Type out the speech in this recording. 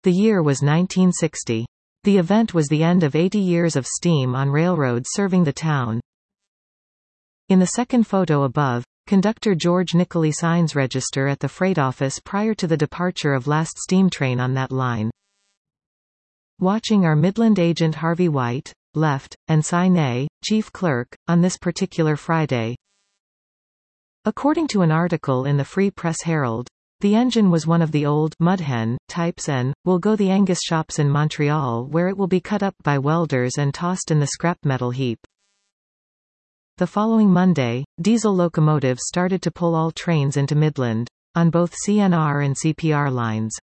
The year was 1960. The event was the end of 80 years of steam on railroads serving the town. In the second photo above, conductor George Nicoli signs register at the freight office prior to the departure of last steam train on that line. Watching are Midland agent Harvey White, left, and Cy Nay, chief clerk, on this particular Friday. According to an article in the Free Press Herald, the engine was one of the old Mudhen types and will go the Angus shops in Montreal, where it will be cut up by welders and tossed in the scrap metal heap. The following Monday, diesel locomotives started to pull all trains into Midland, on both CNR and CPR lines.